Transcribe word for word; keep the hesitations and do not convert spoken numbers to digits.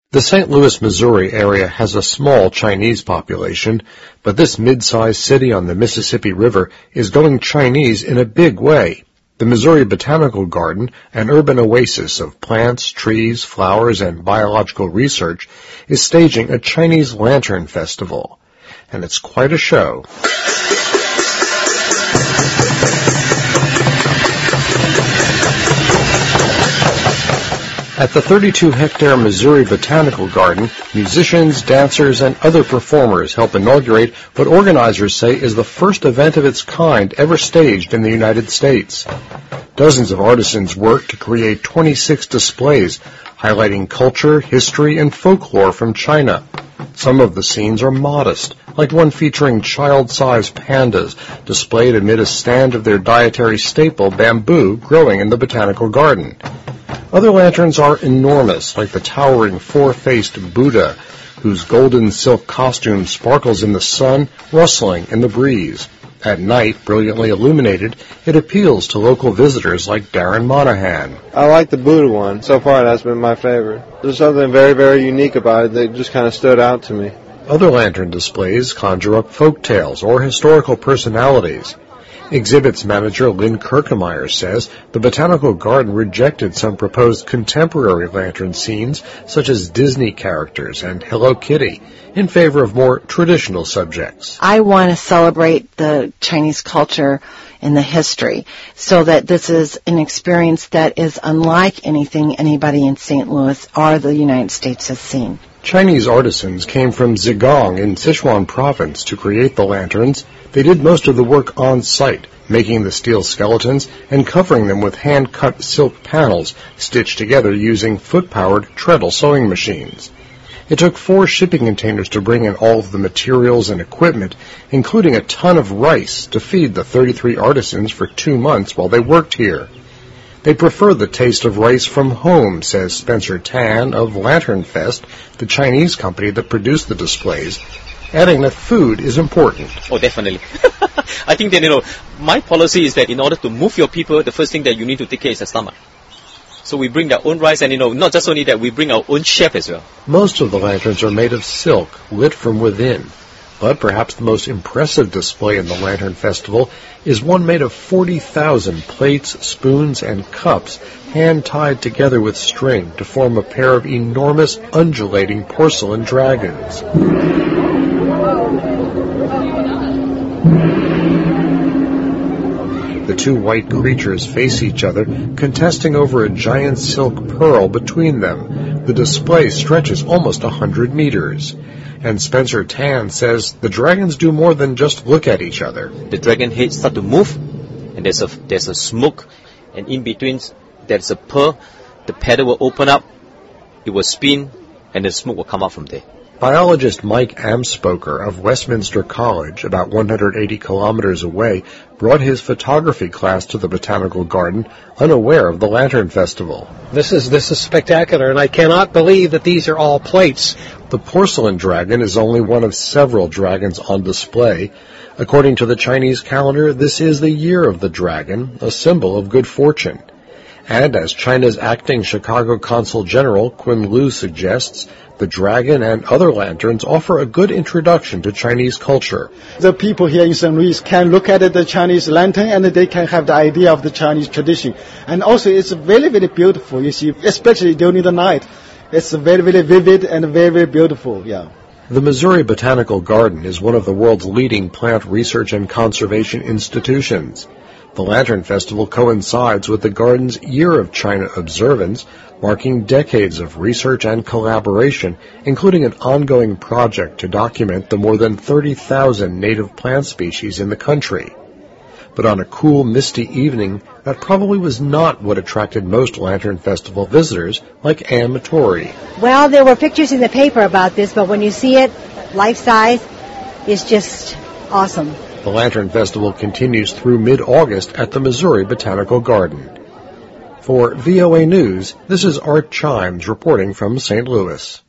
The Saint Louis, Missouri area has a small Chinese population, but this mid-sized city on the Mississippi River is going Chinese in a big way. The Missouri Botanical Garden, an urban oasis of plants, trees, flowers, and biological research, is staging a Chinese Lantern Festival. And it's quite a show. At the thirty-two hectare Missouri Botanical Garden, musicians, dancers, and other performers help inaugurate what organizers say is the first event of its kind ever staged in the United States. Dozens of artisans work to create twenty-six displays highlighting culture, history, and folklore from China. Some of the scenes are modest, like one featuring child-sized pandas displayed amid a stand of their dietary staple, bamboo, growing in the Botanical Garden. Other lanterns are enormous, like the towering four-faced Buddha, whose golden silk costume sparkles in the sun, rustling in the breeze. At night, brilliantly illuminated, it appeals to local visitors like Darren Monahan. I like the Buddha one. So far, that's been my favorite. There's something very, very unique about it that just kind of stood out to me. Other lantern displays conjure up folk tales or historical personalities. Exhibits manager Lynn Kirkemeyer says the Botanical Garden rejected some proposed contemporary lantern scenes, such as Disney characters and Hello Kitty, in favor of more traditional subjects. I want to celebrate the Chinese culture and the history, so that this is an experience that is unlike anything anybody in Saint Louis or the United States has seen. Chinese artisans came from Zhejiang in Sichuan province to create the lanterns. They did most of the work on site, making the steel skeletons and covering them with hand-cut silk panels stitched together using foot-powered treadle sewing machines. It took four shipping containers to bring in all of the materials and equipment, including a ton of rice to feed the thirty-three artisans for two months while they worked here. They prefer the taste of rice from home, says Spencer Tan of Lantern Fest, the Chinese company that produced the displays, adding that food is important. Oh, definitely. I think that, you know, my policy is that in order to move your people, the first thing that you need to take care is the stomach. So we bring their own rice, and, you know, not just only that, we bring our own chef as well. Most of the lanterns are made of silk, lit from within. But perhaps the most impressive display in the Lantern Festival is one made of forty thousand plates, spoons, and cups hand-tied together with string to form a pair of enormous undulating porcelain dragons. The two white creatures face each other, contesting over a giant silk pearl between them. The display stretches almost a hundred meters. And Spencer Tan says the dragons do more than just look at each other. The dragon heads start to move, and there's a there's a smoke, and in between there's a pearl. The pedal will open up, it will spin, and the smoke will come out from there. Biologist Mike Amspoker of Westminster College, about one hundred eighty kilometers away, brought his photography class to the Botanical Garden, unaware of the Lantern Festival. This is this is spectacular, and I cannot believe that these are all plates. The porcelain dragon is only one of several dragons on display. According to the Chinese calendar, this is the year of the dragon, a symbol of good fortune. And as China's acting Chicago Consul General Qin Lu suggests, the dragon and other lanterns offer a good introduction to Chinese culture. The people here in Saint Louis can look at the Chinese lantern and they can have the idea of the Chinese tradition. And also it's very, very beautiful, you see, especially during the night. It's very, very vivid and very, very beautiful, yeah. The Missouri Botanical Garden is one of the world's leading plant research and conservation institutions. The Lantern Festival coincides with the garden's Year of China observance, marking decades of research and collaboration, including an ongoing project to document the more than thirty thousand native plant species in the country. But on a cool, misty evening, that probably was not what attracted most Lantern Festival visitors, like Ann Mattori. Well, there were pictures in the paper about this, but when you see it, life-size, it's just awesome. The Lantern Festival continues through mid-August at the Missouri Botanical Garden. For V O A News, this is Art Chimes reporting from Saint Louis.